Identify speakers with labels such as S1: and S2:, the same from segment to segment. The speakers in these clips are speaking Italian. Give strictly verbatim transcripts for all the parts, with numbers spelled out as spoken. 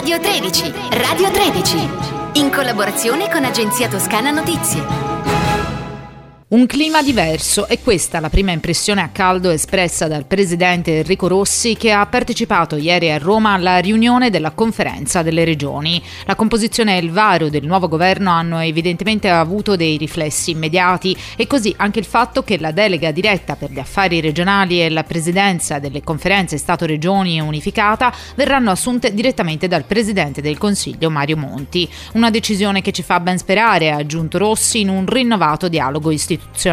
S1: Radio tredici, Radio tredici, in collaborazione con Agenzia Toscana Notizie.
S2: Un clima diverso, è questa la prima impressione a caldo espressa dal presidente Enrico Rossi, che ha partecipato ieri a Roma alla riunione della conferenza delle regioni. La composizione e il varo del nuovo governo hanno evidentemente avuto dei riflessi immediati, e così anche il fatto che la delega diretta per gli affari regionali e la presidenza delle conferenze Stato-Regioni unificata verranno assunte direttamente dal presidente del Consiglio Mario Monti. Una decisione che ci fa ben sperare, ha aggiunto Rossi, in un rinnovato dialogo istituzionale.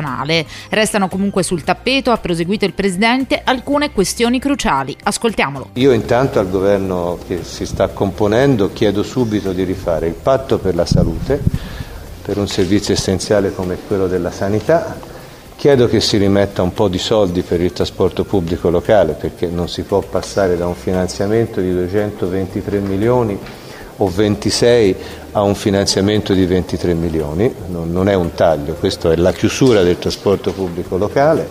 S2: Restano comunque sul tappeto, ha proseguito il Presidente, alcune questioni cruciali. Ascoltiamolo.
S3: Io intanto al governo che si sta componendo chiedo subito di rifare il patto per la salute, per un servizio essenziale come quello della sanità. Chiedo che si rimetta un po' di soldi per il trasporto pubblico locale, perché non si può passare da un finanziamento di duecentoventitré milioni o ventisei a un finanziamento di ventitré milioni, non, non è un taglio, questo è la chiusura del trasporto pubblico locale,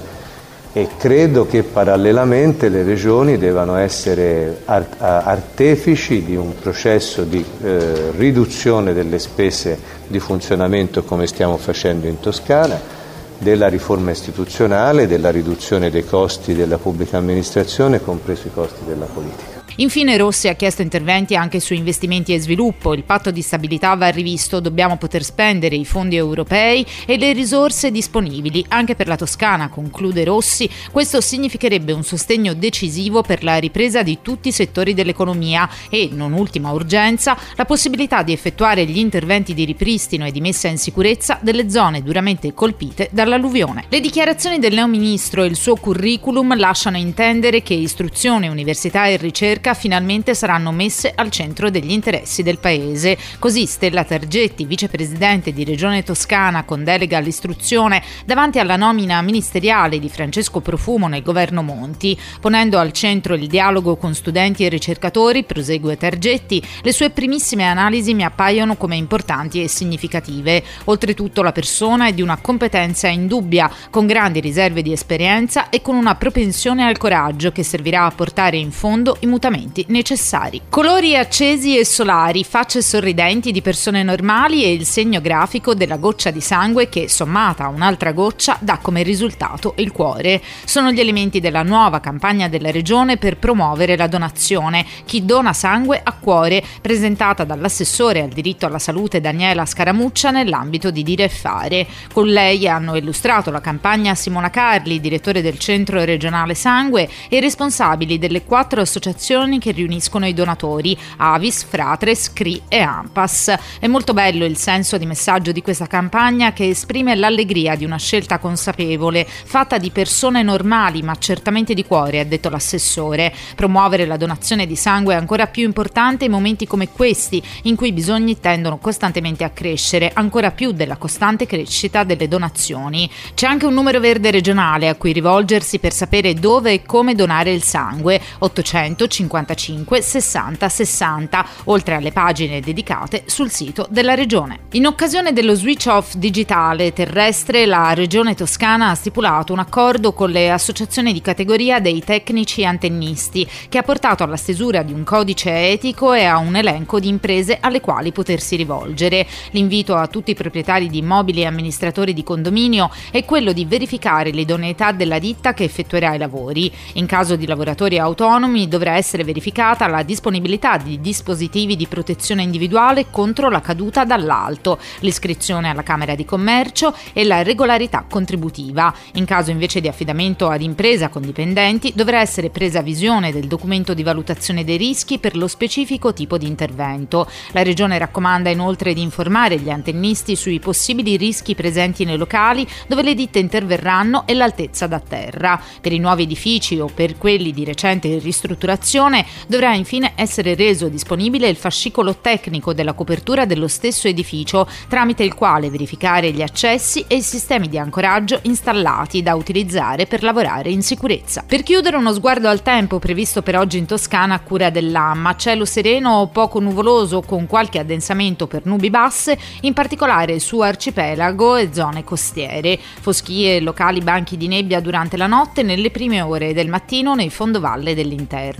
S3: e credo che parallelamente le regioni devono essere art- artefici di un processo di eh, riduzione delle spese di funzionamento, come stiamo facendo in Toscana, della riforma istituzionale, della riduzione dei costi della pubblica amministrazione, compresi i costi della politica.
S2: Infine Rossi ha chiesto interventi anche su investimenti e sviluppo. Il patto di stabilità va rivisto, dobbiamo poter spendere i fondi europei e le risorse disponibili anche per la Toscana, conclude Rossi. Questo significherebbe un sostegno decisivo per la ripresa di tutti i settori dell'economia e, non ultima urgenza, la possibilità di effettuare gli interventi di ripristino e di messa in sicurezza delle zone duramente colpite dall'alluvione. Le dichiarazioni del neoministro e il suo curriculum lasciano intendere che istruzione, università e ricerca finalmente saranno messe al centro degli interessi del Paese. Così Stella Targetti, vicepresidente di Regione Toscana con delega all'istruzione, davanti alla nomina ministeriale di Francesco Profumo nel governo Monti. Ponendo al centro il dialogo con studenti e ricercatori, prosegue Targetti, le sue primissime analisi mi appaiono come importanti e significative. Oltretutto la persona è di una competenza indubbia, con grandi riserve di esperienza e con una propensione al coraggio che servirà a portare in fondo i mutamenti necessari. Colori accesi e solari, facce sorridenti di persone normali e il segno grafico della goccia di sangue che, sommata a un'altra goccia, dà come risultato il cuore. Sono gli elementi della nuova campagna della Regione per promuovere la donazione. Chi dona sangue a cuore, presentata dall'assessore al diritto alla salute Daniela Scaramuccia nell'ambito di Dire e Fare. Con lei hanno illustrato la campagna Simona Carli, direttore del Centro Regionale Sangue, e responsabili delle quattro associazioni che riuniscono i donatori, Avis, Fratres, C R I e ANPAS. È molto bello il senso di messaggio di questa campagna, che esprime l'allegria di una scelta consapevole, fatta di persone normali ma certamente di cuore, ha detto l'assessore. Promuovere la donazione di sangue è ancora più importante in momenti come questi, in cui i bisogni tendono costantemente a crescere, ancora più della costante crescita delle donazioni. C'è anche un numero verde regionale a cui rivolgersi per sapere dove e come donare il sangue: ottocento cinquantacinque sessanta sessanta, oltre alle pagine dedicate sul sito della Regione. In occasione dello switch off digitale terrestre, la Regione Toscana ha stipulato un accordo con le associazioni di categoria dei tecnici antennisti, che ha portato alla stesura di un codice etico e a un elenco di imprese alle quali potersi rivolgere. L'invito a tutti i proprietari di immobili e amministratori di condominio è quello di verificare l'idoneità della ditta che effettuerà i lavori. In caso di lavoratori autonomi dovrà essere verificata la disponibilità di dispositivi di protezione individuale contro la caduta dall'alto, l'iscrizione alla Camera di Commercio e la regolarità contributiva. In caso invece di affidamento ad impresa con dipendenti, dovrà essere presa visione del documento di valutazione dei rischi per lo specifico tipo di intervento. La Regione raccomanda inoltre di informare gli antennisti sui possibili rischi presenti nei locali dove le ditte interverranno e l'altezza da terra. Per i nuovi edifici o per quelli di recente ristrutturazione dovrà infine essere reso disponibile il fascicolo tecnico della copertura dello stesso edificio, tramite il quale verificare gli accessi e i sistemi di ancoraggio installati da utilizzare per lavorare in sicurezza. Per chiudere, uno sguardo al tempo previsto per oggi in Toscana a cura dell'AMMA. Cielo sereno o poco nuvoloso con qualche addensamento per nubi basse, in particolare su arcipelago e zone costiere. Foschie e locali banchi di nebbia durante la notte, nelle prime ore del mattino nei fondovalle dell'interno.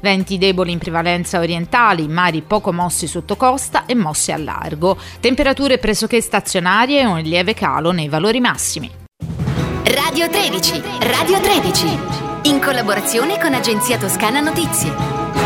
S2: Venti deboli in prevalenza orientali, mari poco mossi sotto costa e mossi al largo. Temperature pressoché stazionarie e un lieve calo nei valori massimi.
S1: Radio tredici, Radio tredici, in collaborazione con Agenzia Toscana Notizie.